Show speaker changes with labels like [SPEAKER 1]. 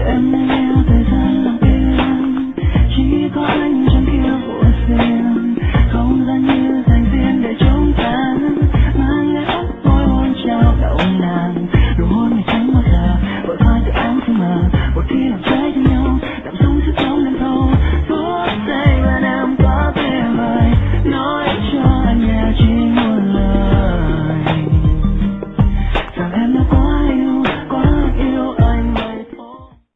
[SPEAKER 1] em nên yêu thời gian lặng im, chỉ có anh trong kia buồn phiền, không gian như dành riêng để chúng ta mang lấy óc môi hôn trao đầu nàng, nụ hôn này chẳng bao giờ vội vã từ ánh thứ mờ, một khi làm trái cho nhau làm sống sức sống đêm thâu phút giây bên em có thể mời nói cho anh nghe chỉ